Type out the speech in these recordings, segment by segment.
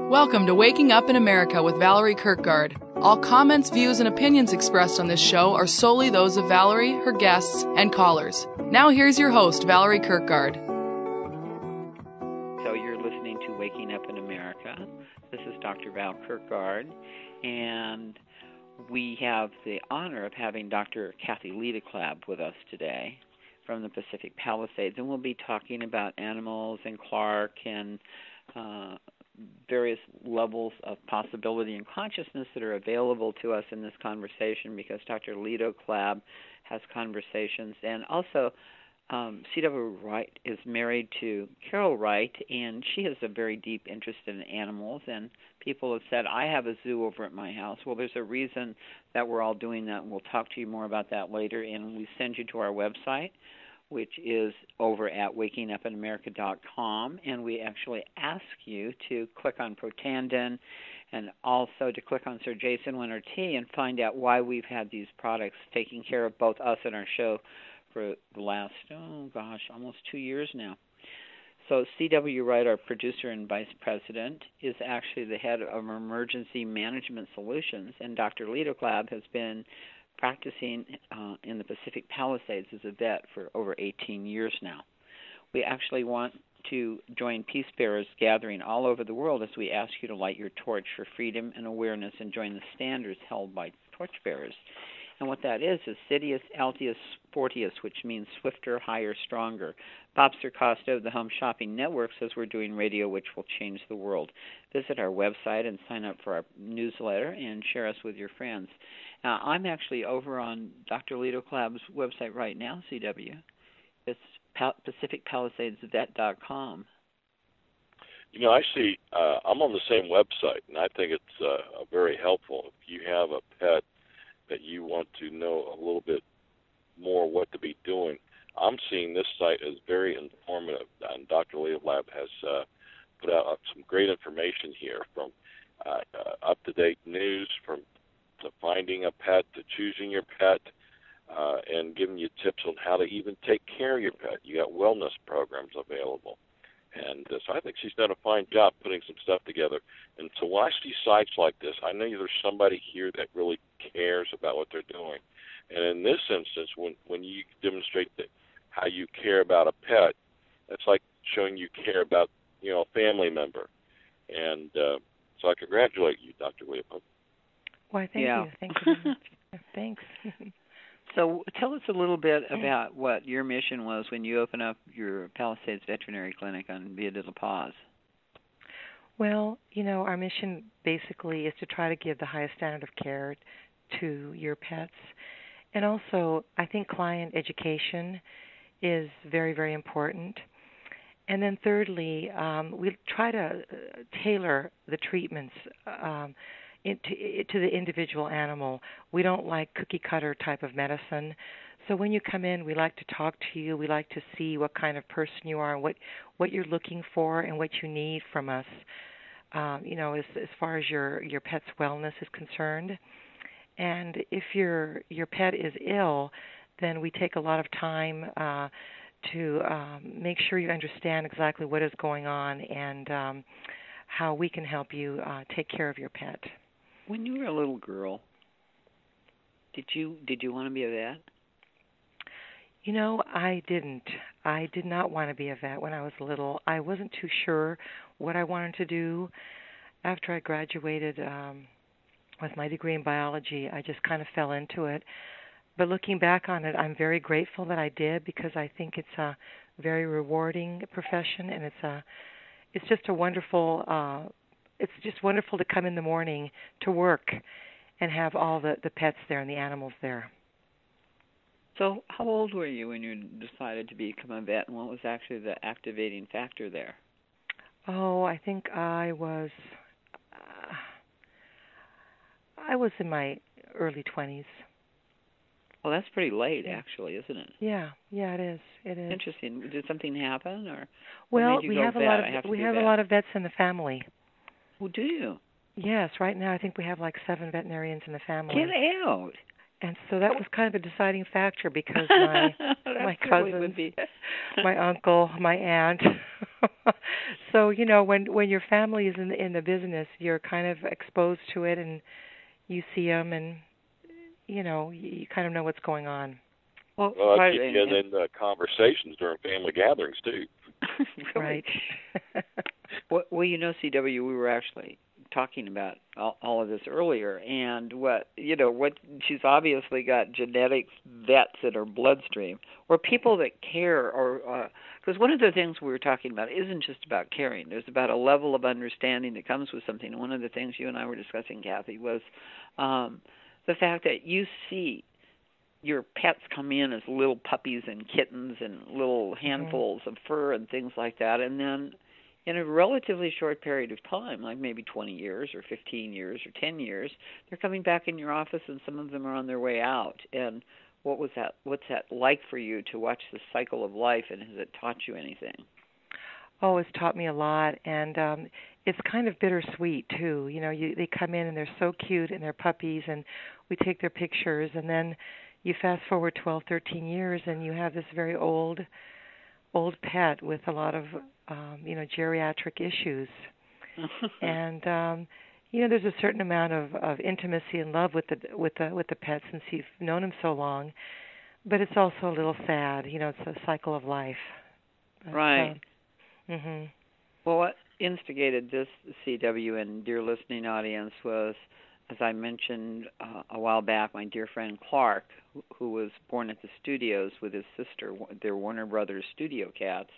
Welcome to Waking Up in America with Valerie Kirkgard. All comments, views, and opinions expressed on this show are solely those of Valerie, her guests, and callers. Now here's your host, Valerie Kirkgard. So you're listening to Waking Up in America. This is Dr. Val Kirkgard, and we have the honor of having Dr. Kathy Liederklaeb with us today from the Pacific Palisades, and we'll be talking about animals and Clark and various levels of possibility and consciousness that are available to us in this conversation, because Dr. Liederklaeb has conversations. And also, C.W. Wright is married to Carol Wright, and she has a very deep interest in animals. And people have said, I have a zoo over at my house. Well, there's a reason that we're all doing that, and we'll talk to you more about that later. And we send you to our website, which is over at wakingupinamerica.com, and we actually ask you to click on Protandim and also to click on Sir Jason Winter Tea and find out why we've had these products taking care of both us and our show for the last, almost 2 years now. So C.W. Wright, our producer and vice president, is actually the head of Emergency Management Solutions, and Dr. Liederklaeb has been practicing in the Pacific Palisades as a vet for over 18 years now. We actually want to join Peace Bearers gathering all over the world as we ask you to light your torch for freedom and awareness and join the standards held by torchbearers. And what that is Sidious, Altius, Fortius, which means swifter, higher, stronger. Bob Circosta of the Home Shopping Network says we're doing radio which will change the world. Visit our website and sign up for our newsletter and share us with your friends. I'm actually over on Dr. Liederklaeb's website right now, CW. It's PacificPalisades.com. You know, I see, I'm on the same website, and I think it's very helpful. If you have a pet that you want to know a little bit more what to be doing, I'm seeing this site as very informative, and Dr. Liederklaeb has put out some great information here, from up-to-date news, from to finding a pet, to choosing your pet, and giving you tips on how to even take care of your pet. You got wellness programs available. And so I think she's done a fine job putting some stuff together. And so when I see sites like this, I know there's somebody here that really cares about what they're doing. And in this instance, when you demonstrate how you care about a pet, that's like showing you care about, a family member. And so I congratulate you, Dr. Liederklaeb. Why, thank you. Thank you very much. Thanks. So tell us a little bit about what your mission was when you opened up your Palisades Veterinary Clinic on Via de la Paz. Well, our mission basically is to try to give the highest standard of care to your pets. And also, I think client education is very, very important. And then thirdly, we try to tailor the treatments to the individual animal. We don't like cookie-cutter type of medicine. So when you come in, we like to talk to you. We like to see what kind of person you are, and what you're looking for, and what you need from us, as far as your pet's wellness is concerned. And if your pet is ill, then we take a lot of time to make sure you understand exactly what is going on and how we can help you take care of your pet. When you were a little girl, did you want to be a vet? I didn't. I did not want to be a vet when I was little. I wasn't too sure what I wanted to do. After I graduated with my degree in biology, I just kind of fell into it. But looking back on it, I'm very grateful that I did, because I think it's a very rewarding profession, and it's just a wonderful. It's just wonderful to come in the morning to work and have all the pets there and the animals there. So how old were you when you decided to become a vet, and what was actually the activating factor there? Oh, I think I was in my early 20s. Well, that's pretty late, actually, isn't it? Yeah, it is. It is. Interesting. Did something happen, or? Well, we have a lot of vets in the family. Oh, do you? Yes. Right now, I think we have like 7 veterinarians in the family. Get out. And so that was kind of a deciding factor, because my cousins, my uncle, my aunt, So when your family is in the business, you're kind of exposed to it, and you see them, and you kind of know what's going on. Well, I keep getting in conversations during family gatherings too. Right. Well, CW, we were actually talking about all of this earlier, and what she's obviously got genetic vets in her bloodstream, or people that care, or because one of the things we were talking about isn't just about caring. There's about a level of understanding that comes with something. One of the things you and I were discussing, Kathy, was the fact that you see your pets come in as little puppies and kittens and little handfuls of fur and things like that, and then in a relatively short period of time, like maybe 20 years or 15 years or 10 years, they're coming back in your office, and some of them are on their way out. And what's that like for you to watch the cycle of life, and has it taught you anything? Oh, it's taught me a lot, and it's kind of bittersweet too. They come in and they're so cute, and they're puppies, and we take their pictures, and then you fast forward 12, 13 years, and you have this very old pet with a lot of geriatric issues. And there's a certain amount of intimacy and love with the pet since you've known him so long, but it's also a little sad. It's a cycle of life. But, right. Well, what instigated this, CW, and dear listening audience, was, as I mentioned a while back, my dear friend Clark, who was born at the studios with his sister, their Warner Brothers studio cats.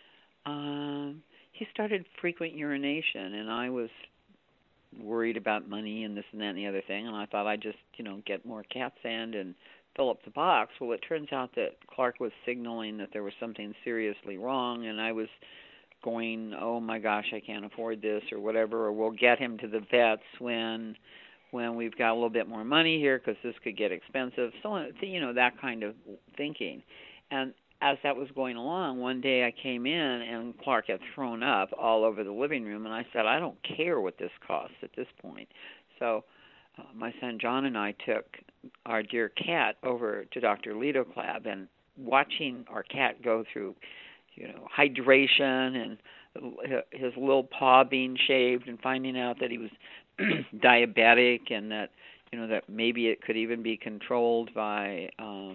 He started frequent urination, and I was worried about money and this and that and the other thing, and I thought I'd just, get more cat sand and fill up the box. Well, it turns out that Clark was signaling that there was something seriously wrong, and I was going, oh my gosh, I can't afford this or whatever, or we'll get him to the vets when we've got a little bit more money here because this could get expensive. So, that kind of thinking. And as that was going along, one day I came in and Clark had thrown up all over the living room, and I said, I don't care what this costs at this point. So my son John and I took our dear cat over to Dr. Lidoclab, and watching our cat go through, hydration and his little paw being shaved, and finding out that he was diabetic, and that that maybe it could even be controlled by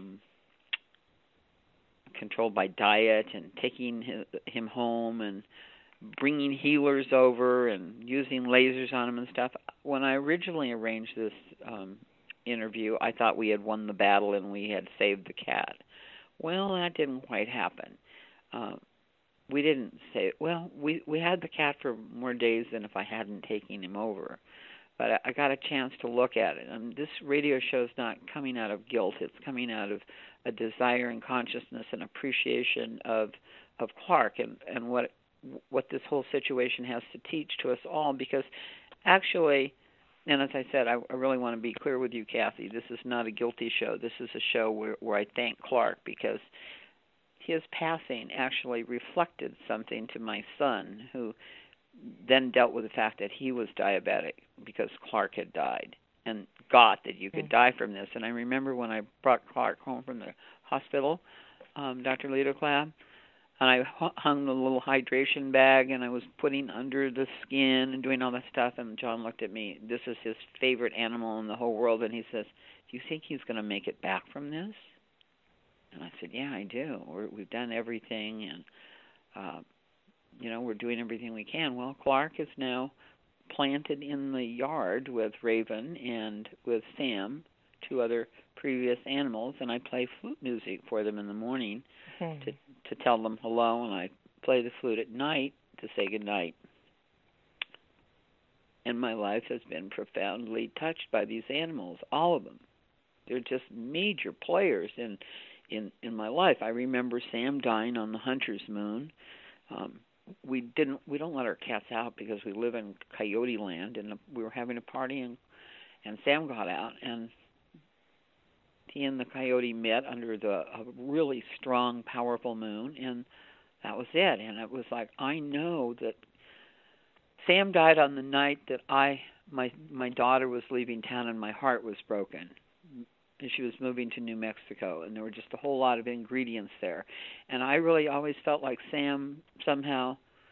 diet, and taking him home and bringing healers over and using lasers on him and stuff. When I originally arranged this interview, I thought we had won the battle and we had saved the cat. Well, that didn't quite happen. We didn't say, we had the cat for more days than if I hadn't taken him over. But I got a chance to look at it. And this radio show is not coming out of guilt. It's coming out of a desire and consciousness and appreciation of Clark and what this whole situation has to teach to us all. Because actually, and as I said, I really want to be clear with you, Kathy, this is not a guilty show. This is a show where I thank Clark, because his passing actually reflected something to my son, who then dealt with the fact that he was diabetic because Clark had died, and got that you could die from this. And I remember when I brought Clark home from the hospital, Dr. Lidoclab, and I hung the little hydration bag, and I was putting under the skin and doing all that stuff, and John looked at me. This is his favorite animal in the whole world, and he says, do you think he's going to make it back from this? And I said, yeah, I do. We've done everything, and we're doing everything we can. Well, Clark is now planted in the yard with Raven and with Sam, two other previous animals, and I play flute music for them in the morning to tell them hello, and I play the flute at night to say goodnight. And my life has been profoundly touched by these animals, all of them. They're just major players in my life. I remember Sam dying on the Hunter's Moon. We don't let our cats out because we live in coyote land, and we were having a party, and Sam got out, and he and the coyote met under a really strong, powerful moon, and that was it. And it was like, I know that Sam died on the night that my daughter was leaving town, and my heart was broken. And she was moving to New Mexico, and there were just a whole lot of ingredients there. And I really always felt like Sam somehow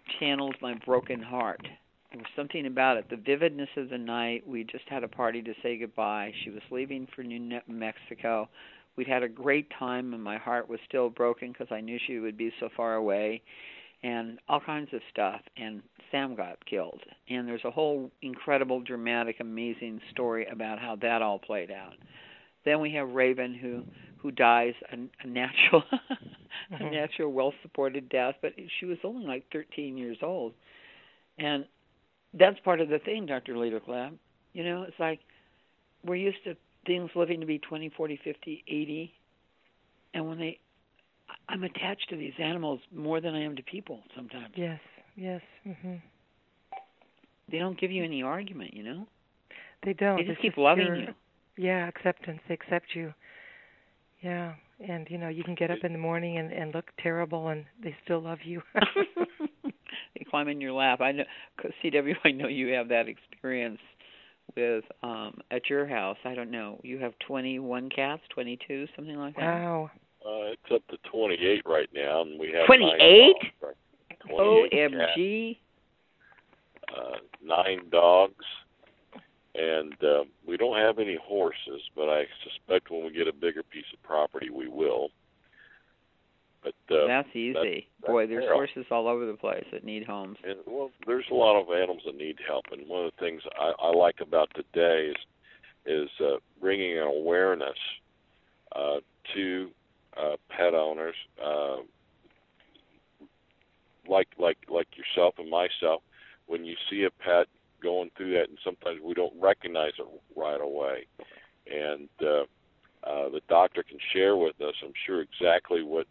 channels my broken heart. There was something about it. The vividness of the night. We just had a party to say goodbye. She was leaving for New Mexico. We'd had a great time, and my heart was still broken because I knew she would be so far away, and all kinds of stuff. And Sam got killed. And there's a whole incredible, dramatic, amazing story about how that all played out. Then we have Raven, who dies a natural, a natural, well-supported death, but she was only like 13 years old. And that's part of the thing, Dr. Liederklemm. You know, it's like we're used to things living to be 20, 40, 50, 80, and when I'm attached to these animals more than I am to people sometimes. Yes, yes. Mm-hmm. They don't give you any argument, you know? They don't. They just keep loving you. Yeah, acceptance. They accept you. Yeah, and, you know, you can get up in the morning and look terrible, and they still love you. They climb in your lap. I know, CW, I know you have that experience with at your house. I don't know. You have 21 cats, 22, something like that? Wow. It's up to 28 right now, and we have 28? 28 OMG. cats, 9 dogs, and we don't have any horses, but I suspect when we get a bigger piece of property, we will. But that's easy. Boy, there's horses all over the place that need homes. And, well, there's a lot of animals that need help, and one of the things I like about today is bringing an awareness to pet owners, like yourself and myself. When you see a pet going through that, and sometimes we don't recognize it right away, and the doctor can share with us, I'm sure, exactly what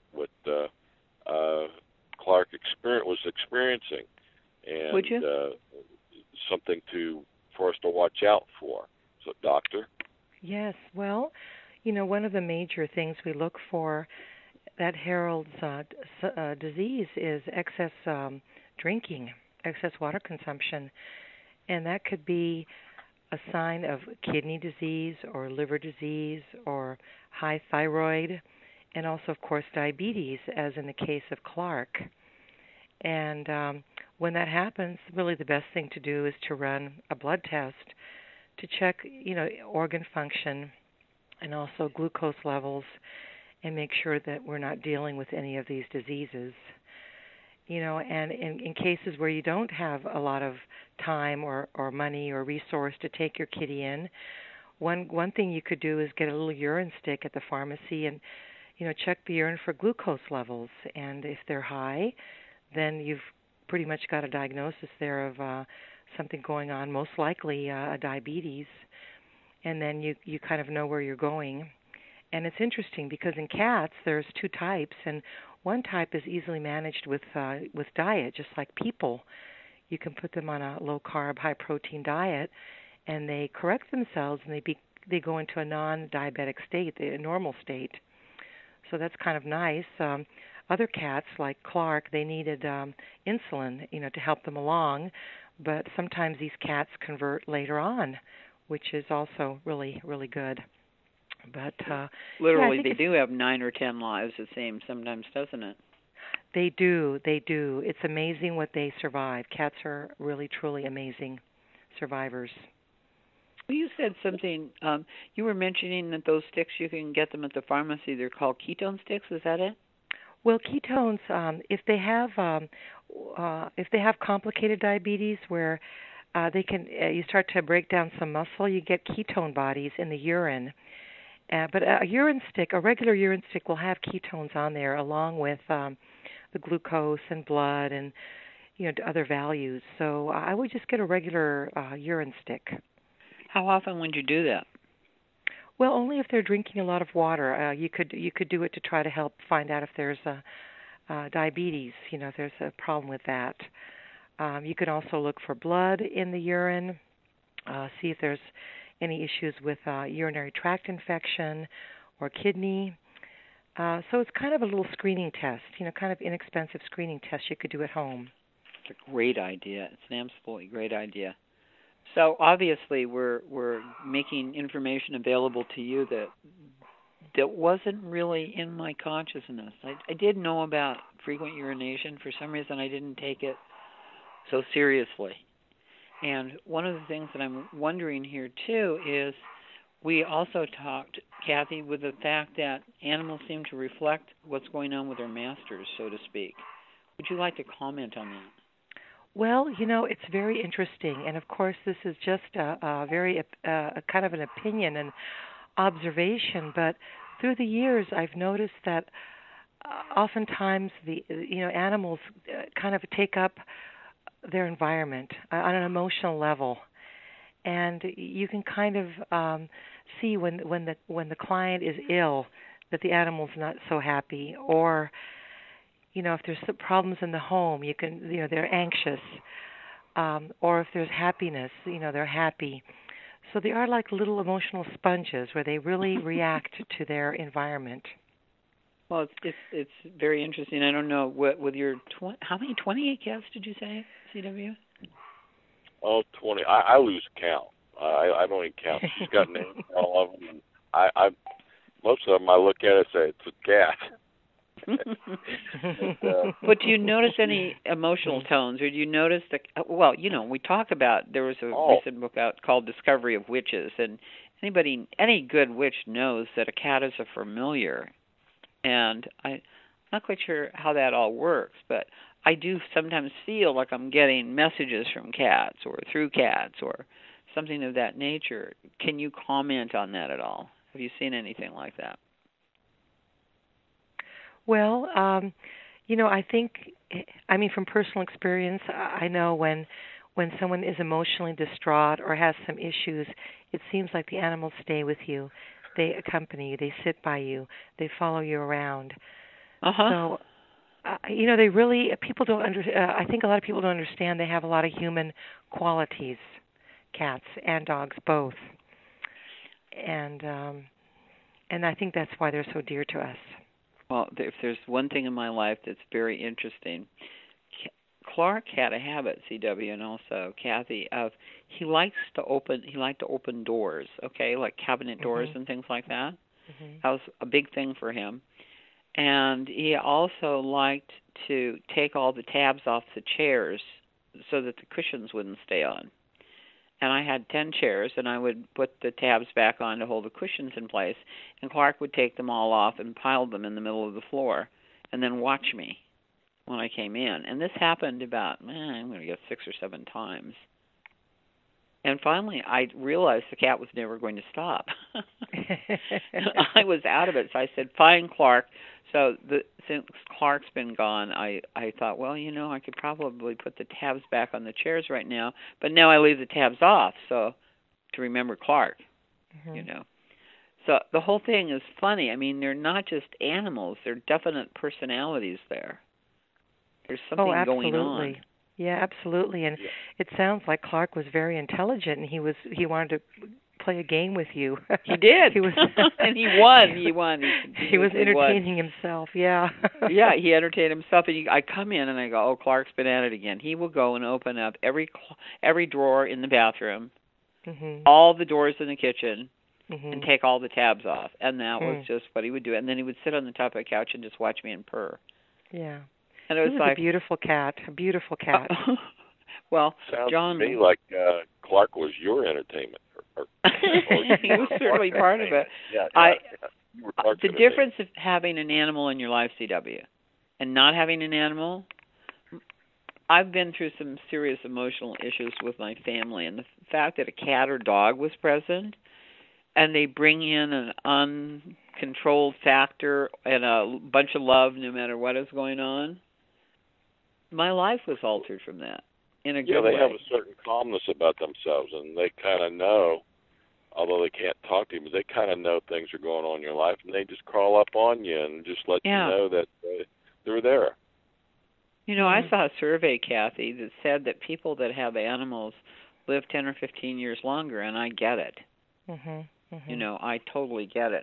Clark was experiencing, and would you? Something for us to watch out for. So, doctor? Yes. Well, you know, one of the major things we look for that heralds disease is excess drinking, excess water consumption, and that could be a sign of kidney disease or liver disease or high thyroid, and also, of course, diabetes, as in the case of Clark. And when that happens, really the best thing to do is to run a blood test to check, you know, organ function and also glucose levels, and make sure that we're not dealing with any of these diseases. You know, and in cases where you don't have a lot of time or money or resource to take your kitty in, one thing you could do is get a little urine stick at the pharmacy and, you know, check the urine for glucose levels. And if they're high, then you've pretty much got a diagnosis there of something going on, most likely diabetes. And then you kind of know where you're going. And it's interesting because in cats there's 2 types, and one type is easily managed with diet, just like people. You can put them on a low-carb, high-protein diet, and they correct themselves, and they go into a non-diabetic state, a normal state. So that's kind of nice. Other cats, like Clark, they needed insulin, you know, to help them along, but sometimes these cats convert later on, which is also really, really good. But literally, they do have 9 or 10 lives. It seems sometimes, doesn't it? They do. It's amazing what they survive. Cats are really, truly amazing survivors. Well, you said something. You were mentioning that those sticks, you can get them at the pharmacy. They're called ketone sticks. Is that it? Well, ketones, if they have complicated diabetes where they can, you start to break down some muscle, you get ketone bodies in the urine. But a urine stick, a regular urine stick, will have ketones on there along with the glucose and blood and, you know, other values. So I would just get a regular urine stick. How often would you do that? Well, only if they're drinking a lot of water. You could do it to try to help find out if there's diabetes. You know, if there's a problem with that. You can also look for blood in the urine, see if there's any issues with urinary tract infection or kidney. So it's kind of a little screening test, you know, kind of inexpensive screening test you could do at home. It's a great idea. It's an absolutely great idea. So obviously we're making information available to you that wasn't really in my consciousness. I did know about frequent urination. For some reason I didn't take it so seriously. And one of the things that I'm wondering here, too, is we also talked, Kathy, with the fact that animals seem to reflect what's going on with their masters, so to speak. Would you like to comment on that? Well, it's very interesting, and of course, this is just a very a kind of an opinion and observation. But through the years, I've noticed that oftentimes the animals kind of take up their environment on an emotional level, and you can kind of see when the client is ill that the animal's not so happy, or if there's some problems in the home, you can they're anxious, or if there's happiness, they're happy. So they are like little emotional sponges where they really react to their environment. Well, it's very interesting. I don't know with your how many 28 cats did you say, CW? Oh, 20. I lose count. I don't even count. She's got names for all of them. I most of them I look at it and say it's a cat. But do you notice any emotional tones, or do you notice well, we talk about, there was a recent book out called Discovery of Witches, and any good witch knows that a cat is a familiar. And I'm not quite sure how that all works, but I do sometimes feel like I'm getting messages from cats or through cats or something of that nature. Can you comment on that at all? Have you seen anything like that? Well, I think, from personal experience, I know when someone is emotionally distraught or has some issues, it seems like the animals stay with you. They accompany you. They sit by you. They follow you around. So, they really, people don't I think a lot of people don't understand they have a lot of human qualities, cats and dogs both. And I think that's why they're so dear to us. Well, if there's one thing in my life that's very interesting, Clark had a habit, CW, and also Kathy, of he liked to open doors, okay, like cabinet doors and things like that. That was a big thing for him. And he also liked to take all the tabs off the chairs so that the cushions wouldn't stay on. And I had 10 chairs, and I would put the tabs back on to hold the cushions in place, and Clark would take them all off and pile them in the middle of the floor and then watch me when I came in. And this happened about, I'm going to guess 6 or 7 times. And finally, I realized the cat was never going to stop. I was out of it, so I said, fine, Clark. So since Clark's been gone, I thought, well, I could probably put the tabs back on the chairs right now, but now I leave the tabs off, so to remember Clark, So the whole thing is funny. They're not just animals. They're definite personalities there. There's something going on. Yeah, absolutely. And it sounds like Clark was very intelligent, and he wanted to play a game with you. He did. He was and he won. He was entertaining himself, yeah. Yeah, he entertained himself. And I come in and I go, oh, Clark's been at it again. He will go and open up every drawer in the bathroom, all the doors in the kitchen, and take all the tabs off. And that was just what he would do. And then he would sit on the top of the couch and just watch me and purr. Yeah. And it was like a beautiful cat. Beautiful. Well, sounds John, to me like Clark was your entertainment. He was certainly part of it. Yeah. The difference of having an animal in your life, CW, and not having an animal, I've been through some serious emotional issues with my family, and the fact that a cat or dog was present, and they bring in an uncontrolled factor and a bunch of love no matter what is going on, my life was altered from that in a good way. Yeah, they have a certain calmness about themselves, and they kind of know, although they can't talk to you, but they kind of know things are going on in your life, and they just crawl up on you and just let you know that they're there. I saw a survey, Kathy, that said that people that have animals live 10 or 15 years longer, and I get it. I totally get it.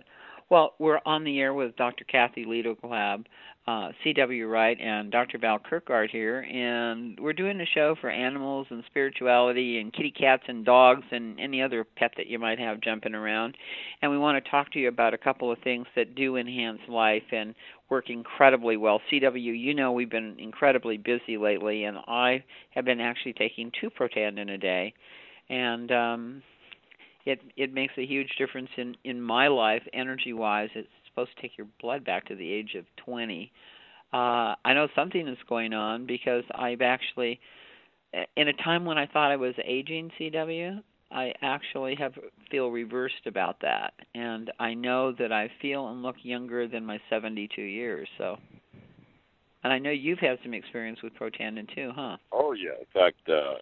Well, we're on the air with Dr. Kathy Liedeclab, C.W. Wright, and Dr. Val Kirkgard here, and we're doing a show for animals and spirituality and kitty cats and dogs and any other pet that you might have jumping around. And we want to talk to you about a couple of things that do enhance life and work incredibly well. C.W., you know we've been incredibly busy lately, and I have been actually taking 2 Protandim a day, and it makes a huge difference in my life, energy-wise. It's supposed to take your blood back to the age of 20. I know something is going on because I've actually, in a time when I thought I was aging, CW, I actually feel reversed about that. And I know that I feel and look younger than my 72 years. So, and I know you've had some experience with Protandim too, huh? Oh, yeah. In fact,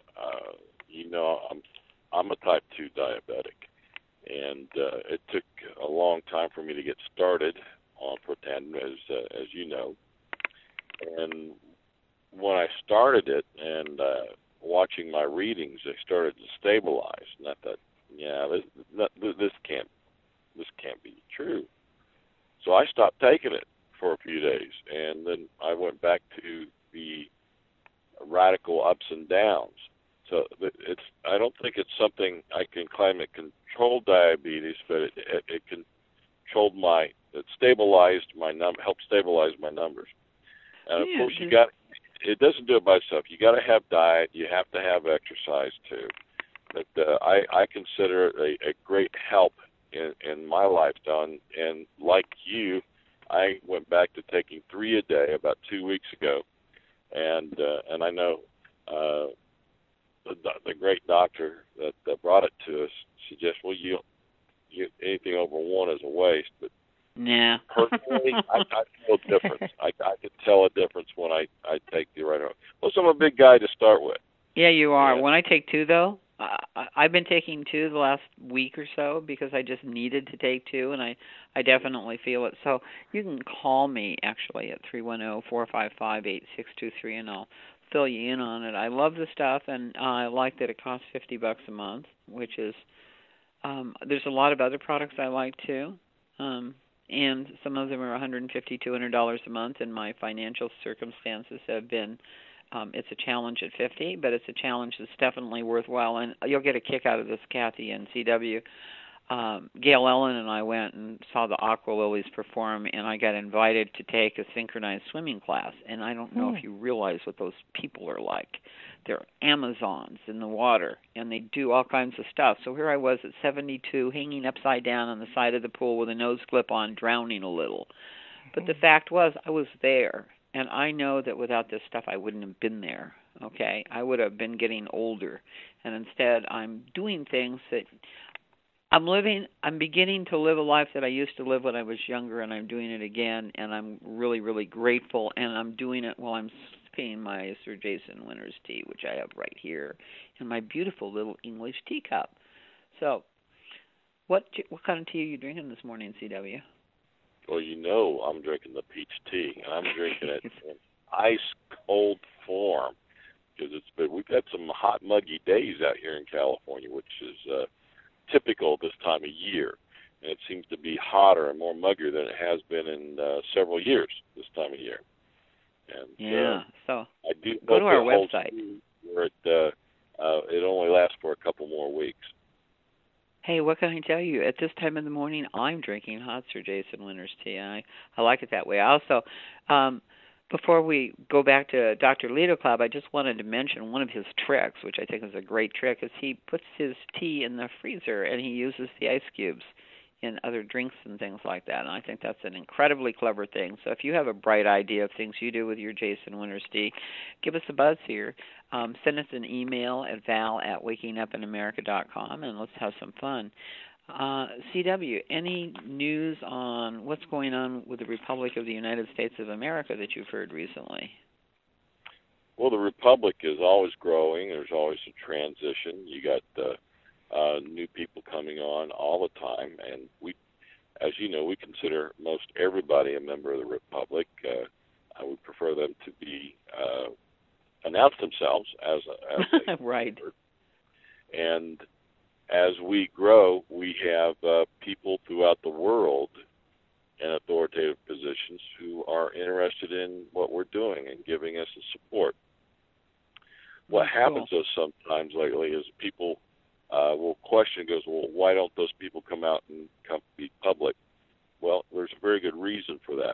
I'm a type 2 diabetic, and it took a long time for me to get started on Protandim, as you know. And when I started it and watching my readings, they started to stabilize. And I thought, this can't be true. So I stopped taking it for a few days, and then I went back to the radical ups and downs. So I don't think it's something I can claim it controlled diabetes, but it controlled it stabilized my helped stabilize my numbers. And of course, it doesn't do it by itself. You got to have diet. You have to have exercise too. But I consider it a great help in my lifestyle. And like you, I went back to taking 3 a day about 2 weeks ago, and I know. The great doctor that brought it to us suggests, well, you anything over 1 is a waste. But yeah, personally, I feel a difference. I can tell a difference when I take the right one. Plus, I'm a big guy to start with. Yeah, you are. Yeah. When I take 2, though, I've been taking 2 the last week or so because I just needed to take 2, and I definitely feel it. So you can call me, actually, at 310-455-8623, and I'll fill you in on it. I love the stuff, and I like that it costs $50 a month, which is there's a lot of other products I like too, and some of them are $150, $200 a month, and my financial circumstances have been it's a challenge at 50, but it's a challenge that's definitely worthwhile, and you'll get a kick out of this, Kathy and CW. Gail Ellen and I went and saw the Aqua Lilies perform, and I got invited to take a synchronized swimming class. And I don't know if you realize what those people are like. They're Amazons in the water, and they do all kinds of stuff. So here I was at 72, hanging upside down on the side of the pool with a nose clip on, drowning a little. But the fact was, I was there, and I know that without this stuff, I wouldn't have been there. Okay, I would have been getting older, and instead, I'm doing things that I'm beginning to live a life that I used to live when I was younger, and I'm doing it again, and I'm really, really grateful, and I'm doing it while I'm sipping my Sir Jason Winters tea, which I have right here, in my beautiful little English teacup. So, what kind of tea are you drinking this morning, CW? Well, you know I'm drinking the peach tea, and I'm drinking it in ice-cold form, because we've had some hot, muggy days out here in California, which is typical this time of year, and it seems to be hotter and more muggier than it has been in several years this time of year. And so I do go to our website where it only lasts for a couple more weeks. Hey, what can I tell you? At this time in the morning, I'm drinking hot Sir Jason Winters tea, and I like it that way. Also, before we go back to Dr. Liedeclab, I just wanted to mention one of his tricks, which I think is a great trick, is he puts his tea in the freezer and he uses the ice cubes in other drinks and things like that. And I think that's an incredibly clever thing. So if you have a bright idea of things you do with your Jason Winters tea, give us a buzz here. Send us an email at val@wakingupinamerica.com, and let's have some fun. CW, any news on what's going on with the Republic of the United States of America that you've heard recently? Well, the Republic is always growing. There's always a transition. You got new people coming on all the time, and we, as you know, we consider most everybody a member of the Republic. I would prefer them to be announce themselves as a right. member. And as we grow, we have people throughout the world and authoritative positions who are interested in what we're doing and giving us the support. What happens though sometimes lately is people will question, goes, well, why don't those people come out and come be public? Well, there's a very good reason for that.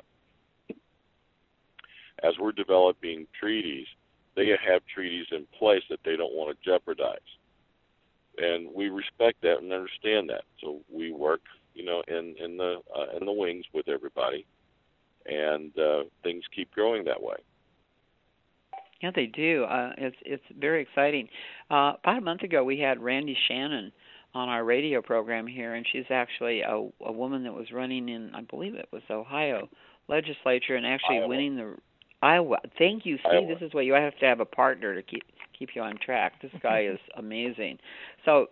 As we're developing treaties, they have treaties in place that they don't want to jeopardize. And we respect that and understand that. So we work, in the wings with everybody, and things keep growing that way. Yeah, they do. It's very exciting. About a month ago, we had Randy Shannon on our radio program here, and she's actually a woman that was running in, I believe it was Ohio legislature, and actually winning the Iowa. Thank you. See, Iowa. This is what you have to have a partner to keep you on track. This guy is amazing. So,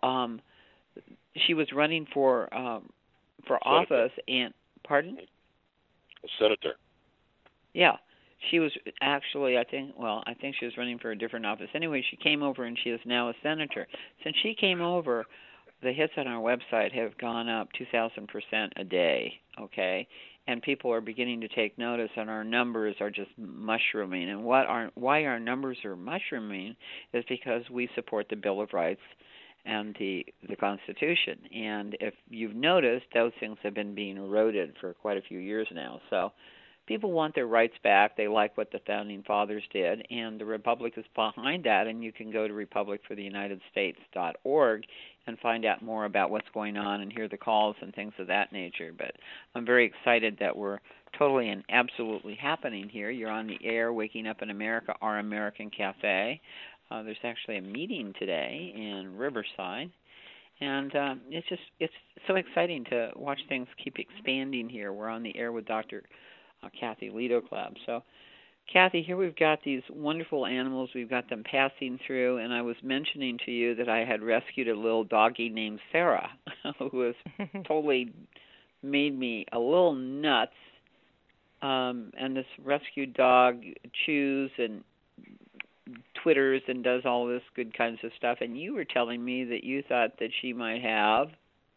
she was running for office, and pardon? A senator. Yeah. She was actually, I think she was running for a different office. Anyway, she came over, and she is now a senator. Since she came over, the hits on our website have gone up 2,000% a day, okay? And people are beginning to take notice, and our numbers are just mushrooming. And why our numbers are mushrooming is because we support the Bill of Rights and the Constitution. And if you've noticed, those things have been being eroded for quite a few years now. So people want their rights back. They like what the Founding Fathers did, and the Republic is behind that, and you can go to republicfortheunitedstates.org and find out more about what's going on and hear the calls and things of that nature. But I'm very excited that we're totally and absolutely happening here. You're on the air, Waking Up in America, Our American Cafe. There's actually a meeting today in Riverside. And it's so exciting to watch things keep expanding here. We're on the air with Dr. Kathy Lidoklab. So, Kathy, here we've got these wonderful animals. We've got them passing through, and I was mentioning to you that I had rescued a little doggie named Sarah, who has totally made me a little nuts. And this rescued dog chews and twitters and does all this good kinds of stuff. And you were telling me that you thought that she might have...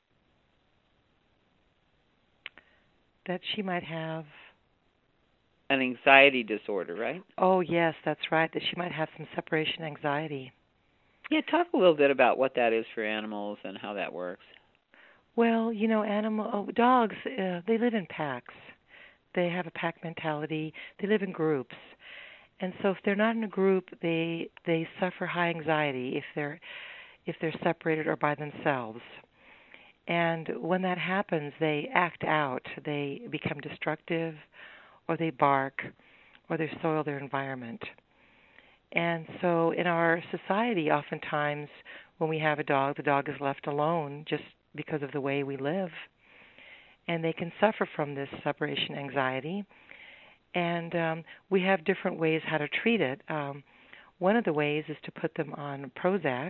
That she might have... an anxiety disorder, right? Oh, yes, that's right, that she might have some separation anxiety. Yeah, talk a little bit about what that is for animals and how that works. Well, dogs, they live in packs. They have a pack mentality. They live in groups. And so if they're not in a group, they suffer high anxiety if they're separated or by themselves. And when that happens, they act out. They become destructive, or they bark, or they soil their environment. And so in our society, oftentimes when we have a dog, the dog is left alone just because of the way we live. And they can suffer from this separation anxiety. And we have different ways how to treat it. One of the ways is to put them on Prozac,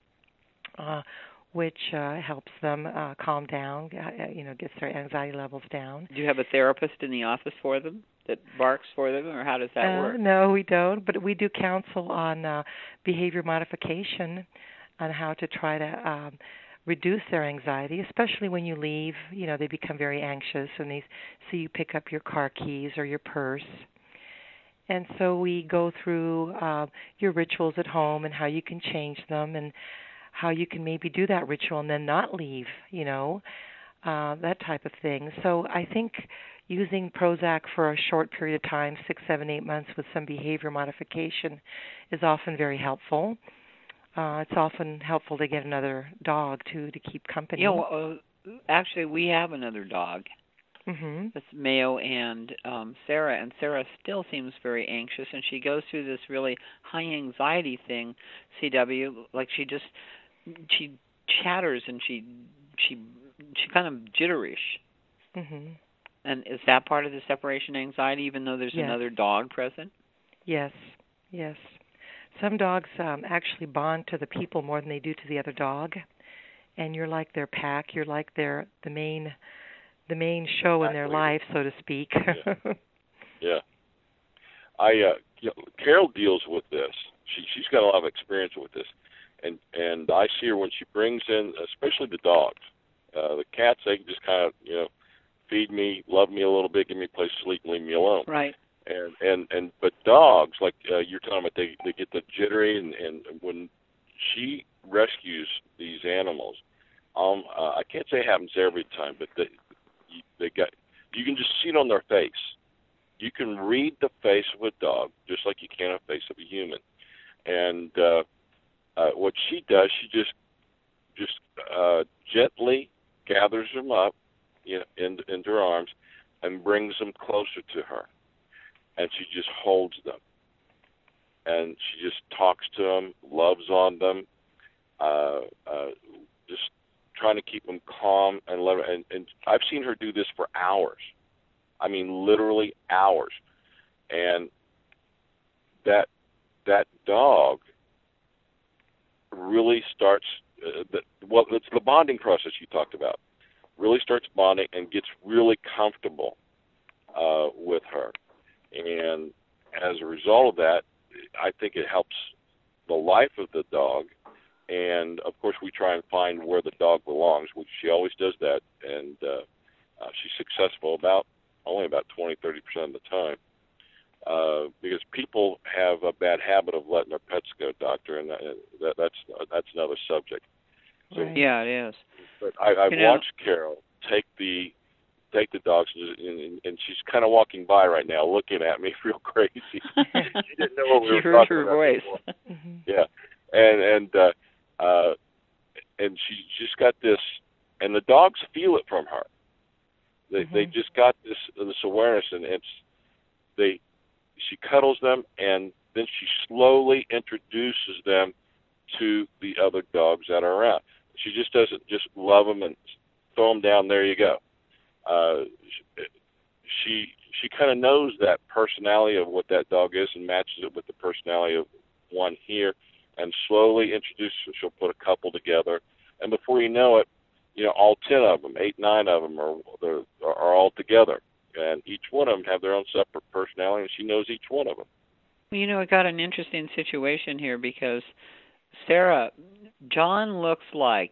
which helps them calm down, gets their anxiety levels down. Do you have a therapist in the office for them that barks for them, or how does that work? No, we don't, but we do counsel on behavior modification, on how to try to reduce their anxiety, especially when you leave. They become very anxious when they see you pick up your car keys or your purse. And so we go through your rituals at home and how you can change them, and how you can maybe do that ritual and then not leave, that type of thing. So I think using Prozac for a short period of time, 6, 7, 8 months, with some behavior modification is often very helpful. It's often helpful to get another dog, too, to keep company. Yeah, well, actually, we have another dog. Mm-hmm. That's Mayo and Sarah, and Sarah still seems very anxious, and she goes through this really high anxiety thing, CW, like she chatters and she kind of jitterish. Mm-hmm. And is that part of the separation anxiety, even though there's another dog present? Yes. Some dogs actually bond to the people more than they do to the other dog, and you're like their pack. You're like the main show in their life, so to speak. Yeah. Carol deals with this. She's got a lot of experience with this, and I see her when she brings in, especially the dogs. The cats, they can just kind of feed me, love me a little bit, give me a place to sleep, and leave me alone. Right. But dogs, like you're talking about, they get the jittery, and when she rescues these animals, I can't say it happens every time, but you can just see it on their face. You can read the face of a dog just like you can a face of a human. And what she does, she just gently gathers them up, into her arms and brings them closer to her. And she just holds them. And she just talks to them, loves on them, just trying to keep them calm and and I've seen her do this for hours. I mean, literally hours. And that dog really starts, it's the bonding process you talked about, really starts bonding and gets really comfortable with her. And as a result of that, I think it helps the life of the dog. And, of course, we try and find where the dog belongs, which she always does that. And she's successful only about 20, 30% of the time. Because people have a bad habit of letting their pets go, Doctor, and that's another subject. So, right. Yeah, it is. But I've watched Carol take the dogs, and she's kind of walking by right now, looking at me real crazy. She didn't know what we were talking about. She heard her voice. Mm-hmm. Yeah, and she's just got this, and the dogs feel it from her. They just got this awareness, and she cuddles them, and then she slowly introduces them to the other dogs that are around. She just doesn't just love them and throw them down. There you go. She kind of knows that personality of what that dog is and matches it with the personality of one here, and slowly introduces them. She'll put a couple together, and before you know it, all 10 of them, 8, 9 of them are all together, and each one of them have their own separate personality, and she knows each one of them. Well, it got an interesting situation here because John looks like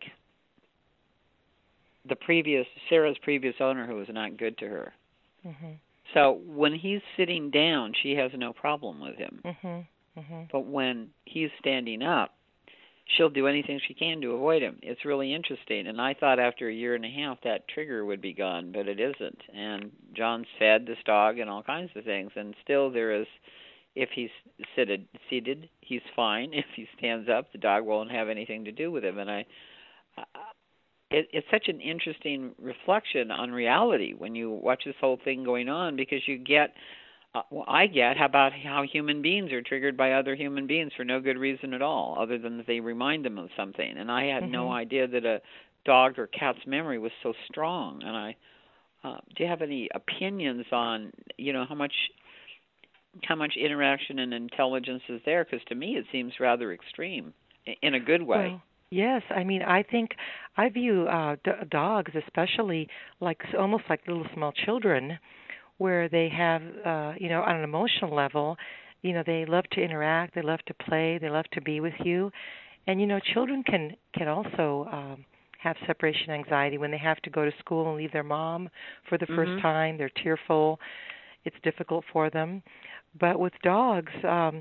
Sarah's previous owner, who was not good to her. Mm-hmm. So when he's sitting down, she has no problem with him. Mm-hmm. Mm-hmm. But when he's standing up, she'll do anything she can to avoid him. It's really interesting. And I thought after a year and a half that trigger would be gone, but it isn't. And John's fed this dog and all kinds of things. And still there is, if he's seated, he's fine. If he stands up, the dog won't have anything to do with him. And it's such an interesting reflection on reality when you watch this whole thing going on, because you get, I get about how human beings are triggered by other human beings for no good reason at all, other than that they remind them of something. And I had no idea that a dog or cat's memory was so strong. And do you have any opinions on, how much interaction and intelligence is there? Because to me it seems rather extreme in a good way. Well, yes, I mean, I view dogs especially almost like little small children, where they have, on an emotional level, they love to interact, they love to play, they love to be with you. And, children can also have separation anxiety when they have to go to school and leave their mom for the first time. They're tearful. It's difficult for them. But with dogs,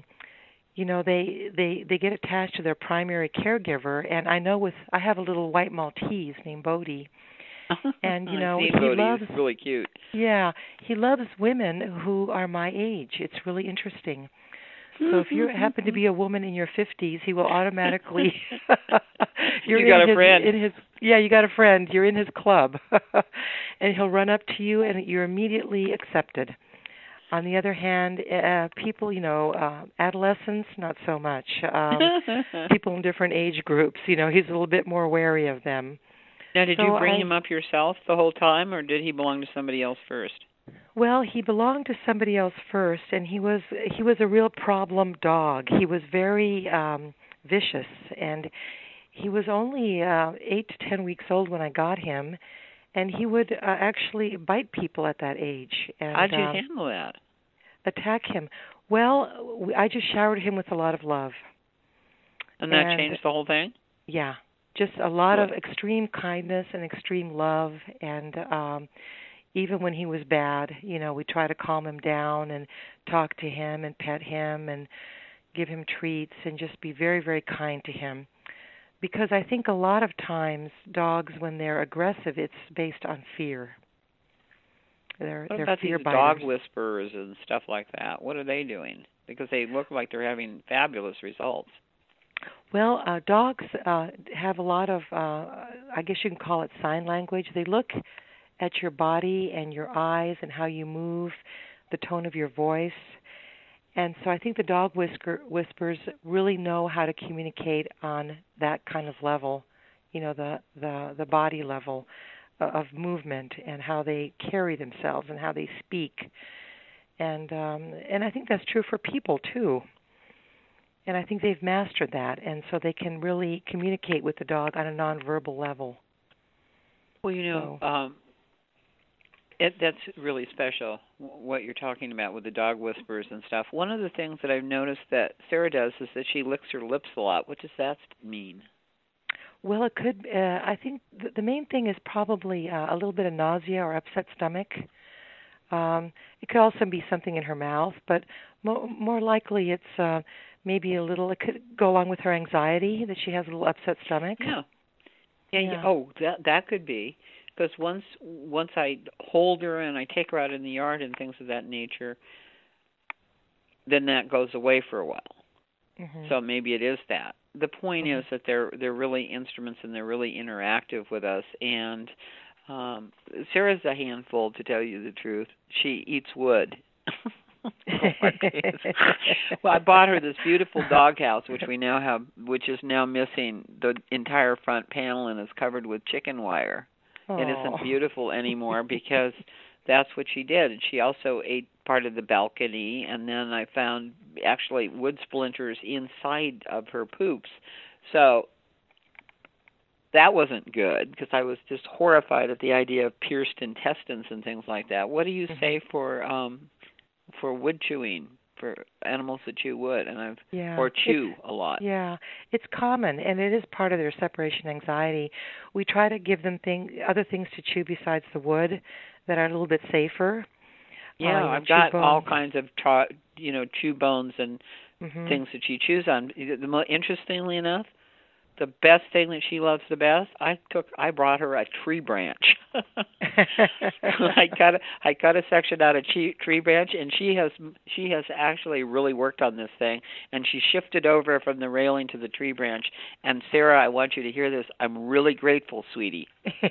they get attached to their primary caregiver. And I have a little white Maltese named Bodhi. And, he loves, he's really cute. Yeah, he loves women who are my age. It's really interesting. So if you happen to be a woman in your 50s, he will automatically... You got a friend. You got a friend. You're in his club. And he'll run up to you, and you're immediately accepted. On the other hand, people, adolescents, not so much. People in different age groups, he's a little bit more wary of them. Now, did you bring him up yourself the whole time, or did he belong to somebody else first? Well, he belonged to somebody else first, and he was a real problem dog. He was very vicious, and he was only 8 to 10 weeks old when I got him, and he would actually bite people at that age. And, how'd you handle that? Attack him. Well, I just showered him with a lot of love. And that changed the whole thing? Yeah. Just a lot of extreme kindness and extreme love, and even when he was bad, we try to calm him down and talk to him and pet him and give him treats and just be very, very kind to him. Because I think a lot of times dogs, when they're aggressive, it's based on fear. They're about fear these biters. dog whisperers and stuff like that? What are they doing? Because they look like they're having fabulous results. Well, dogs have a lot of, I guess you can call it sign language. They look at your body and your eyes and how you move, the tone of your voice. And so I think the dog whispers really know how to communicate on that kind of level, the body level of movement and how they carry themselves and how they speak. And I think that's true for people too. And I think they've mastered that, and so they can really communicate with the dog on a nonverbal level. Well, that's really special, what you're talking about with the dog whispers and stuff. One of the things that I've noticed that Sarah does is that she licks her lips a lot. What does that mean? Well, it could, I think the main thing is probably a little bit of nausea or upset stomach. It could also be something in her mouth, but more likely it's maybe a little, it could go along with her anxiety, that she has a little upset stomach. Yeah. Oh, that could be. Because once I hold her and I take her out in the yard and things of that nature, then that goes away for a while. Mm-hmm. So maybe it is that. The point is that they're really instruments and they're really interactive with us. And Sarah's a handful, to tell you the truth. She eats wood. Well, I bought her this beautiful doghouse, which we now have, which is now missing the entire front panel and is covered with chicken wire. It isn't beautiful anymore because that's what she did. And she also ate part of the balcony, and then I found actually wood splinters inside of her poops. So that wasn't good because I was just horrified at the idea of pierced intestines and things like that. What do you say for wood chewing, for animals that chew wood or chew a lot? Yeah, it's common, and it is part of their separation anxiety. We try to give them other things to chew besides the wood that are a little bit safer. Yeah, I've got all kinds of chew bones and things that she chews on. Interestingly enough, the best thing that she loves the best, I brought her a tree branch. I cut a section out of tree branch, and she has actually really worked on this thing, and she shifted over from the railing to the tree branch. And Sarah, I want you to hear this. I'm really grateful, sweetie.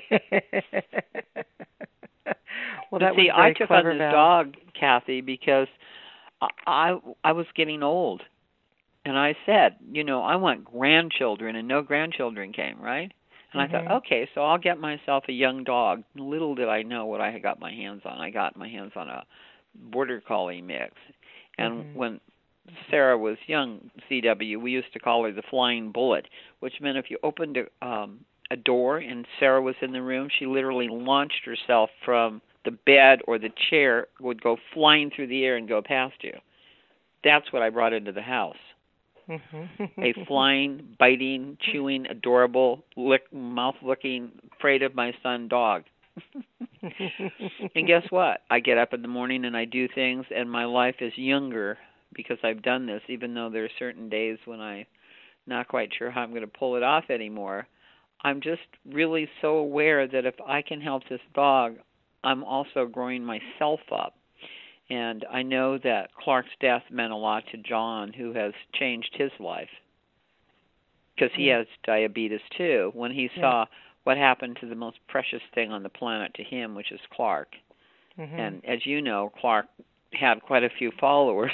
Well, that see, was very I took clever, on this Val. dog, Kathy, because I was getting old. And I said, I want grandchildren, and no grandchildren came, right? And I thought, okay, so I'll get myself a young dog. Little did I know what I had got my hands on. I got my hands on a Border Collie mix. And when Sarah was young, CW, we used to call her the Flying Bullet, which meant if you opened a door and Sarah was in the room, she literally launched herself from the bed or the chair, would go flying through the air and go past you. That's what I brought into the house. A flying, biting, chewing, adorable, mouth-licking, afraid of my son dog. And guess what? I get up in the morning and I do things, and my life is younger because I've done this, even though there are certain days when I'm not quite sure how I'm going to pull it off anymore. I'm just really so aware that if I can help this dog, I'm also growing myself up. And I know that Clark's death meant a lot to John, who has changed his life, because he has diabetes too. When he saw what happened to the most precious thing on the planet to him, which is Clark. And as you know, Clark had quite a few followers.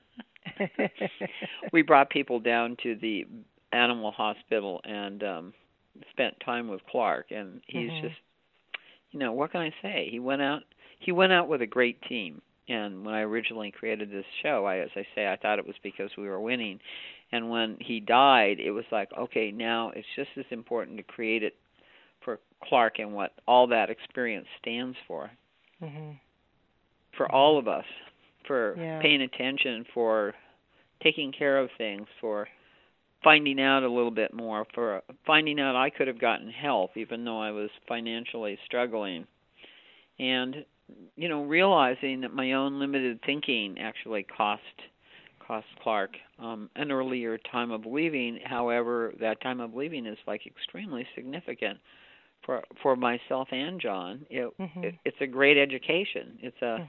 We brought people down to the animal hospital and spent time with Clark, and he's just, what can I say? He went out with a great team. And when I originally created this show, as I say, I thought it was because we were winning. And when he died, it was like, okay, now it's just as important to create it for Clark and what all that experience stands for. For all of us, for paying attention, for taking care of things, for finding out a little bit more, for finding out I could have gotten help even though I was financially struggling. and realizing that my own limited thinking actually cost Clark an earlier time of leaving. However, that time of leaving is like extremely significant for myself and John. It's a great education. It's a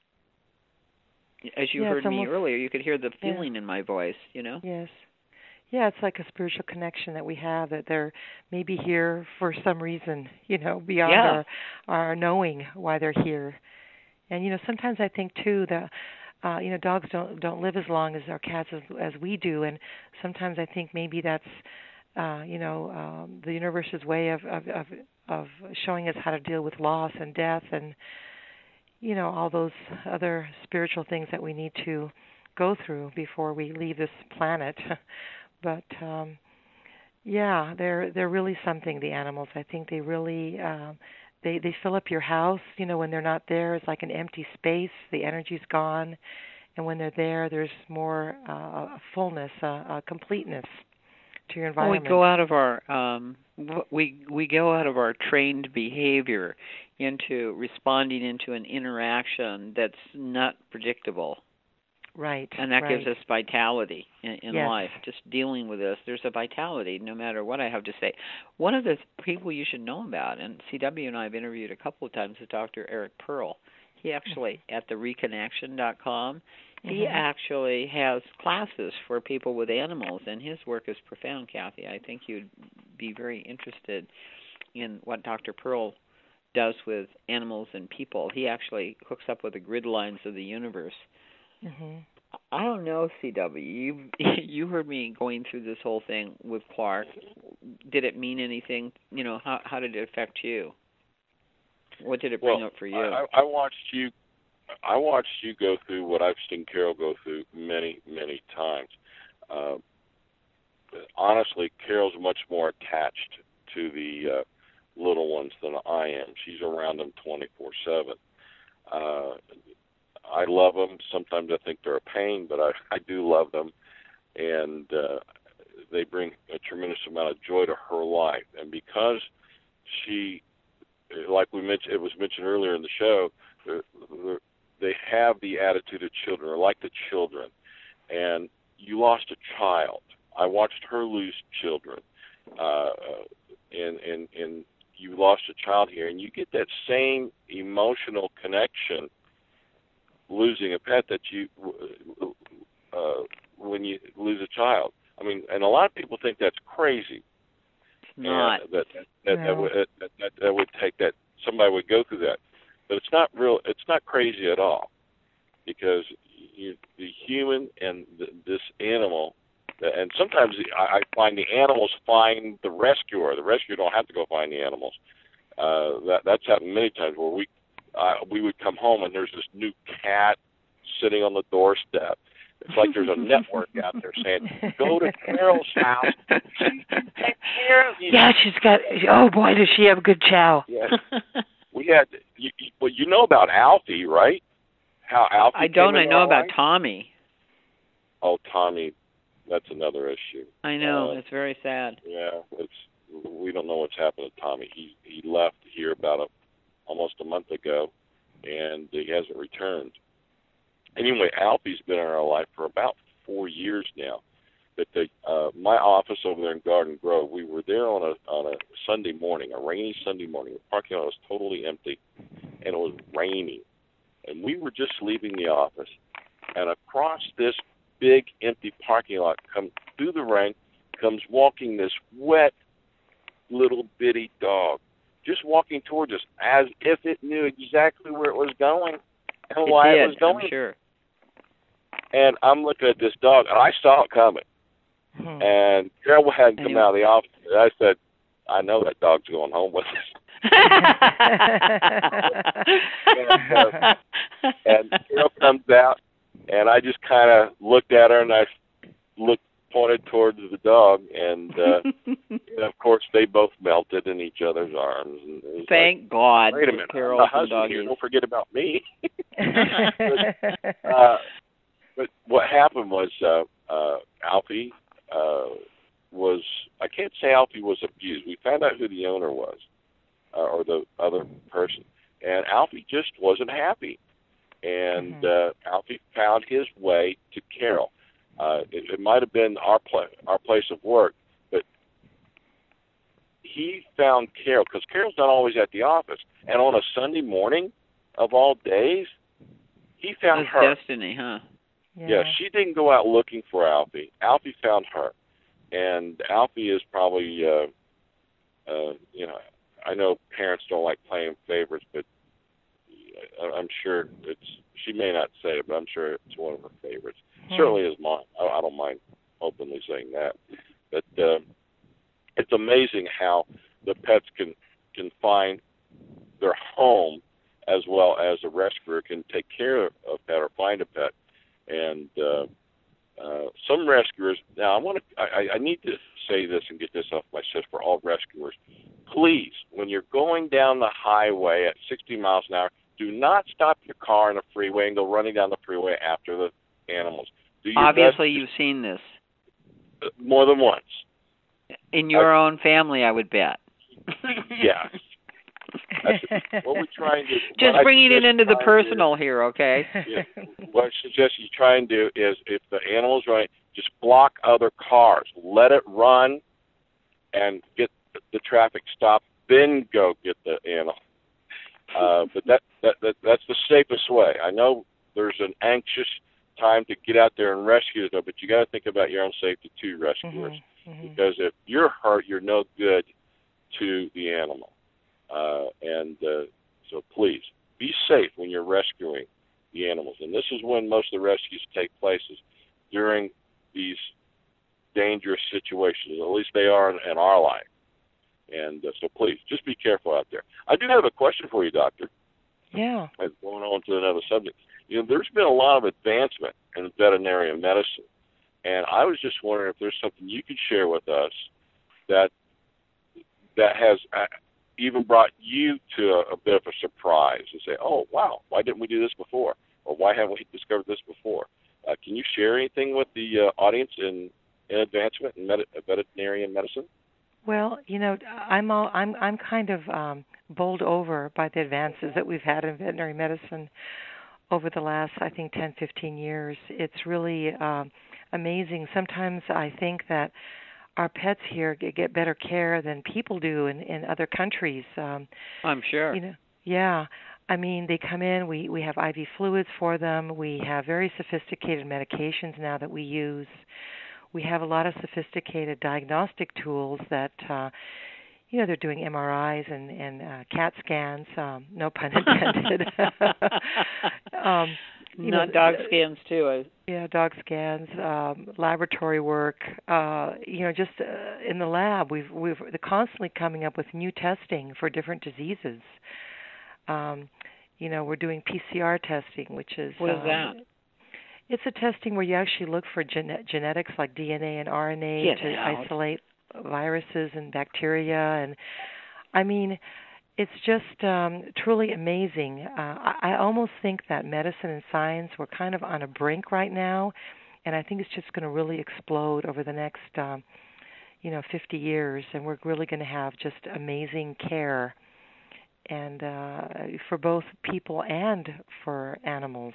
as you heard me earlier, you could hear the feeling in my voice. Yes. Yeah, it's like a spiritual connection that we have, that they're maybe here for some reason, beyond our knowing why they're here. And sometimes I think too that dogs don't live as long as our cats as we do, and sometimes I think maybe that's the universe's way of showing us how to deal with loss and death and all those other spiritual things that we need to go through before we leave this planet. But they're really something, the animals. I think they really they fill up your house. When they're not there, it's like an empty space. The energy's gone, and when they're there, there's more fullness, completeness to your environment. Well, we go out of our we go out of our trained behavior into responding into an interaction that's not predictable. Right. And that gives us vitality in yes. life. Just dealing with this, there's a vitality no matter what I have to say. One of the people you should know about, and CW and I have interviewed a couple of times, is Dr. Eric Pearl. He actually, at thereconnection.com, he actually has classes for people with animals, and his work is profound, Kathy. I think you'd be very interested in what Dr. Pearl does with animals and people. He actually hooks up with the grid lines of the universe. I don't know, CW. You heard me going through this whole thing with Clark. Did it mean anything? How did it affect you? What did it bring up for you? I watched you. I watched you go through what I've seen Carol go through many, many times. Honestly, Carol's much more attached to the little ones than I am. She's around them 24/7. I love them. Sometimes I think they're a pain, but I do love them, and they bring a tremendous amount of joy to her life. And because she, like we mentioned, it was mentioned earlier in the show, they have the attitude of children, or like the children. And you lost a child. I watched her lose children, and you lost a child here, and you get that same emotional connection losing a pet that you when you lose a child. I mean, and a lot of people think that's crazy. It's not. That would take that, somebody would go through that, but it's not real. It's not crazy at all, because the human and this animal, and sometimes I find the animals find the rescuer. The rescuer don't have to go find the animals. That's happened many times where we would come home and there's this new cat sitting on the doorstep. It's like there's a network out there saying, go to Carol's house. She can take care of you. Yeah, she's got, oh boy, does she have good chow. Yeah. We had, you know about Alfie, right? How Alfie I don't. I know about life? Tommy. Oh, Tommy, that's another issue. I know. It's very sad. Yeah, we don't know what's happened to Tommy. He left here about almost a month ago, and he hasn't returned. Anyway, Alfie's been in our life for about 4 years now. But my office over there in Garden Grove, we were there on a Sunday morning, a rainy Sunday morning. The parking lot was totally empty, and it was raining. And we were just leaving the office, and across this big empty parking lot, come through the rain, comes walking this wet little bitty dog, just walking towards us as if it knew exactly where it was going and why it was going. I'm sure. And I'm looking at this dog, and I saw it coming. And Carol hadn't come out of the office. And I said, I know that dog's going home with us. and Carol comes out, and I just kind of looked at her, and I pointed towards the dog, and of course they both melted in each other's arms. And it was Thank God. Wait a minute, Carol, I'm the husband here. Don't forget about me. But what happened was Alfie was, I can't say Alfie was abused. We found out who the owner was, or the other person. And Alfie wasn't happy. And Alfie found his way to Carol. It might have been our place of work, but he found Carol because Carol's not always at the office. And on a Sunday morning, of all days, he found her. Destiny, huh? Yeah, she didn't go out looking for Alfie. Alfie found her, and Alfie is probably, I know parents don't like playing favorites, but I'm sure she may not say it, but I'm sure it's one of her favorites. Certainly is mine. I don't mind openly saying that. But it's amazing how the pets can find their home as well as a rescuer can take care of a pet or find a pet. And some rescuers, now I need to say this and get this off my chest for all rescuers. Please, when you're going down the highway at 60 miles an hour, do not stop your car in the freeway and go running down the freeway after the animals. Obviously, you've seen this. More than once. In your own family, I would bet. Yeah. What we're trying to just bringing it into the personal here, okay? Yeah. What I suggest you try and do is, if the animal's running, just block other cars. Let it run and get the traffic stopped, then go get the animal. But that's the safest way. I know there's an anxious time to get out there and rescue them, but you got to think about your own safety too, rescuers. Because if you're hurt, you're no good to the animal. So please, be safe when you're rescuing the animals. And this is when most of the rescues take place, is during these dangerous situations. At least they are in our life. And so please, just be careful out there. I do have a question for you, Doctor. Yeah. Going on to another subject. There's been a lot of advancement in veterinary medicine. And I was just wondering if there's something you could share with us that has even brought you to a bit of a surprise and say, oh, wow, why didn't we do this before? Or why haven't we discovered this before? Can you share anything with the audience in advancement in veterinary medicine? Well, I'm kind of bowled over by the advances that we've had in veterinary medicine over the last, I think, 10, 15 years. It's really amazing. Sometimes I think that our pets here get better care than people do in other countries. I'm sure. Yeah. I mean, they come in, we have IV fluids for them. We have very sophisticated medications now that we use. We have a lot of sophisticated diagnostic tools that, they're doing MRIs and CAT scans, no pun intended. Not dog scans, too. Yeah, dog scans, laboratory work. Just in the lab, they're constantly coming up with new testing for different diseases. We're doing PCR testing, which is... What is that? It's a testing where you actually look for genetics like DNA and RNA to isolate viruses and bacteria. And, I mean, it's just truly amazing. I almost think that medicine and science, we're kind of on a brink right now, and I think it's just going to really explode over the next, 50 years, and we're really going to have just amazing care, and for both people and for animals.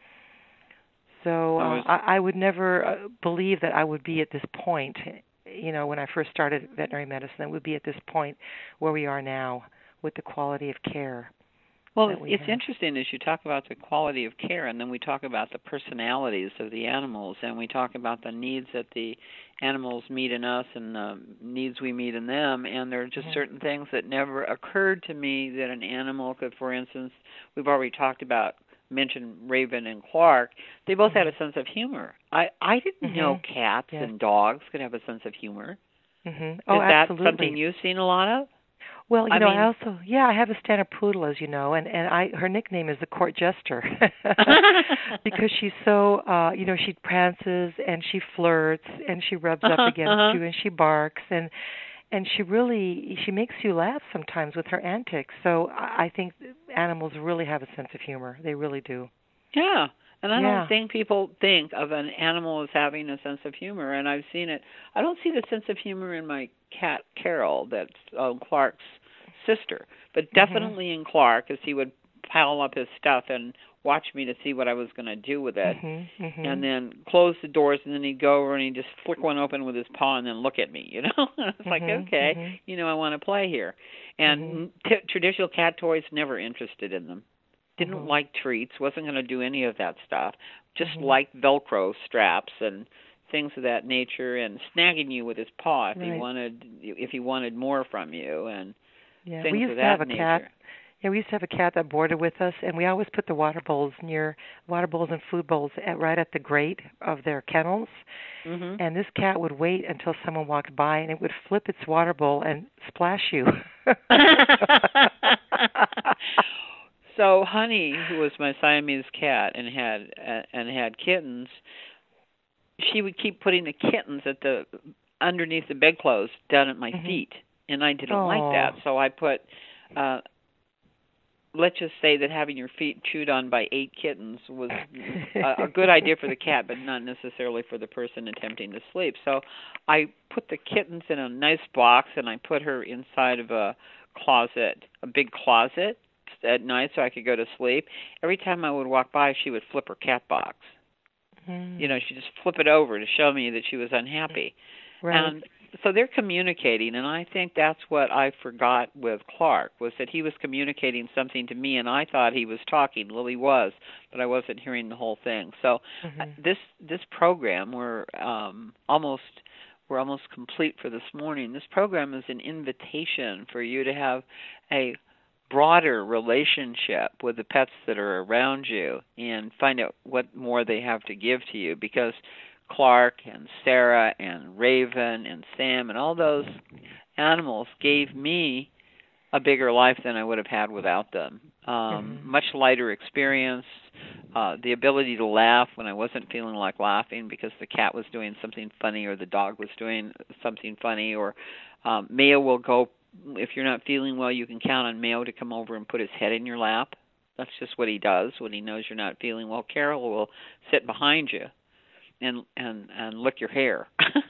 So I would never believe that I would be at this point, when I first started veterinary medicine, I would be at this point where we are now with the quality of care. Well, it's interesting as you talk about the quality of care, and then we talk about the personalities of the animals, and we talk about the needs that the animals meet in us and the needs we meet in them, and there are just certain things that never occurred to me that an animal could, for instance, we've already mentioned Raven and Clark. They both had a sense of humor. I didn't know cats and dogs could have a sense of humor. Oh, Is that absolutely. something you've seen a lot of? Well, I have a Standard Poodle, as you know, and her nickname is the Court Jester because she's so, she prances and she flirts and she rubs up against you and she barks and she makes you laugh sometimes with her antics. So I think animals really have a sense of humor. They really do. Yeah. And I don't think people think of an animal as having a sense of humor, and I've seen it. I don't see the sense of humor in my cat, Carol, that's Clark's sister, but definitely in Clark, as he would pile up his stuff and watch me to see what I was going to do with it, and then close the doors, and then he'd go over and he'd just flick one open with his paw and then look at me, It's like, okay, I want to play here. And traditional cat toys, never interested in them. Didn't like treats, wasn't going to do any of that stuff. Just liked Velcro straps and things of that nature, and snagging you with his paw if he wanted more from you, and things of that nature. Cat. Yeah, we used to have a cat that boarded with us, and we always put the water bowls and food bowls right at the grate of their kennels. And this cat would wait until someone walked by, and it would flip its water bowl and splash you. So Honey, who was my Siamese cat and had kittens, she would keep putting the kittens underneath the bedclothes down at my feet, and I didn't like that. So I put. Let's just say that having your feet chewed on by 8 kittens was a good idea for the cat, but not necessarily for the person attempting to sleep. So I put the kittens in a nice box, and I put her inside of a big closet at night so I could go to sleep. Every time I would walk by, she would flip her cat box. She'd just flip it over to show me that she was unhappy. Right. And so they're communicating, and I think that's what I forgot with Clark, was that he was communicating something to me, and I thought he was talking. Well, he was, but I wasn't hearing the whole thing. So this program, we're almost complete for this morning. This program is an invitation for you to have a broader relationship with the pets that are around you and find out what more they have to give to you, because Clark and Sarah and Raven and Sam and all those animals gave me a bigger life than I would have had without them. Much lighter experience, the ability to laugh when I wasn't feeling like laughing because the cat was doing something funny or the dog was doing something funny, or Mayo will go, if you're not feeling well, you can count on Mayo to come over and put his head in your lap. That's just what he does when he knows you're not feeling well. Carol will sit behind you and lick your hair.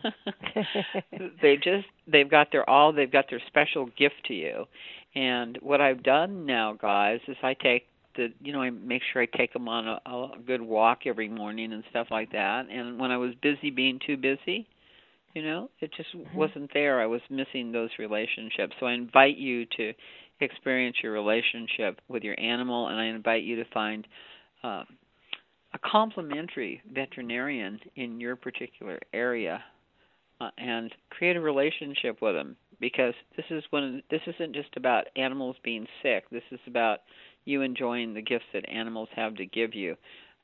they've got their special gift to you. And what I've done now, guys, is I make sure I take them on a good walk every morning and stuff like that. And when I was busy being too busy, it just wasn't there. I was missing those relationships. So I invite you to experience your relationship with your animal, and I invite you to find a complementary veterinarian in your particular area and create a relationship with them, because this isn't just about animals being sick. This is about you enjoying the gifts that animals have to give you.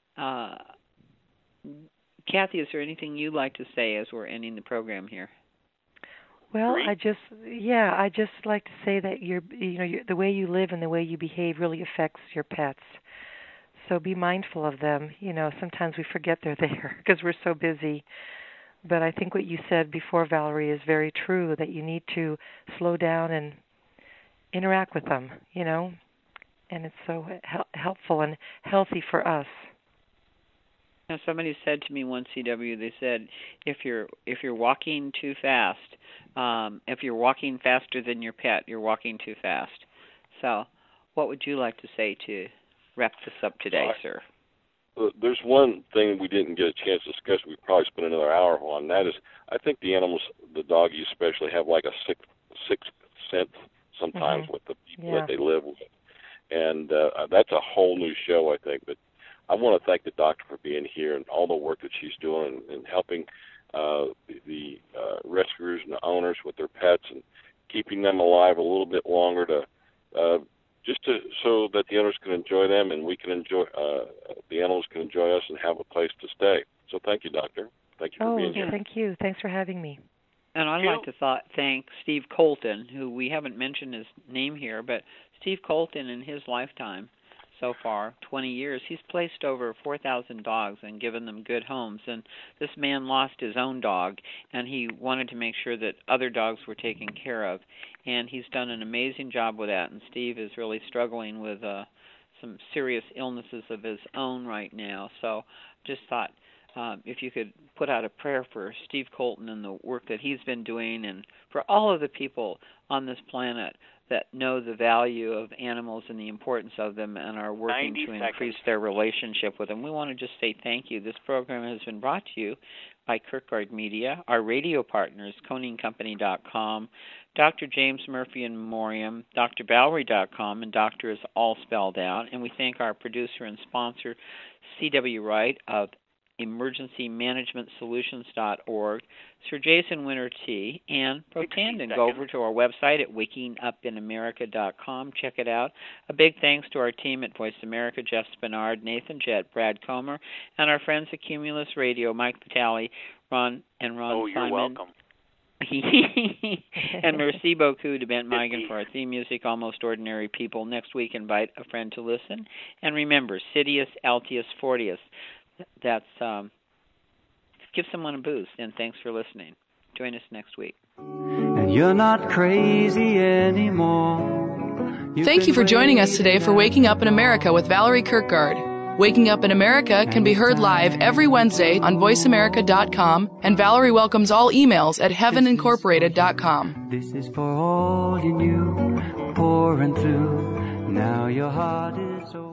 Kathy, is there anything you'd like to say as we're ending the program here? Well, I just like to say that the way you live and the way you behave really affects your pets. So be mindful of them. Sometimes we forget they're there because we're so busy. But I think what you said before, Valerie, is very true, that you need to slow down and interact with them, and it's so helpful and healthy for us. Now, somebody said to me once, CW, they said, if you're walking too fast, if you're walking faster than your pet, you're walking too fast. So what would you like to say to wrap this up today, sir? There's one thing we didn't get a chance to discuss. We probably spent another hour on. That is, I think the animals, the doggies especially, have like a sixth sense sometimes with the people that they live with. And that's a whole new show, I think. But I want to thank the doctor for being here and all the work that she's doing and helping the rescuers and the owners with their pets and keeping them alive a little bit longer so that the owners can enjoy them and we can enjoy the animals can enjoy us and have a place to stay. So thank you, Doctor. Thank you for being here. Thank you. Thanks for having me. And I'd like to thank Steve Colton, who we haven't mentioned his name here, but Steve Colton in his lifetime so far, 20 years, he's placed over 4,000 dogs and given them good homes. And this man lost his own dog, and he wanted to make sure that other dogs were taken care of. And he's done an amazing job with that. And Steve is really struggling with some serious illnesses of his own right now. So just thought if you could put out a prayer for Steve Colton and the work that he's been doing, and for all of the people on this planet that know the value of animals and the importance of them and are working to increase their relationship with them. We want to just say thank you. This program has been brought to you by Kirkgard Media, our radio partners, ConingCompany.com, Dr. James Murphy in Memoriam, DrValerie.com, and doctor is all spelled out. And we thank our producer and sponsor, C.W. Wright of emergencymanagementsolutions.org, Sir Jason Winter T, and Protandon. Go over to our website at wakingupinamerica.com. Check it out. A big thanks to our team at Voice America, Jeff Spinard, Nathan Jett, Brad Comer, and our friends at Cumulus Radio, Mike Vitale, Ron Simon. Oh, you're welcome. And merci beaucoup to Ben Migan for our theme music, Almost Ordinary People. Next week, invite a friend to listen. And remember, Citius Altius Fortius. That's give someone a boost, and thanks for listening. Join us next week. And you're not crazy anymore. Thank you for joining us today for Waking Up in America with Valerie Kirkgard. Waking Up in America can be heard live every Wednesday on voiceamerica.com, and Valerie welcomes all emails at heavenincorporated.com. This is for all you knew, pouring through. Now your heart is open.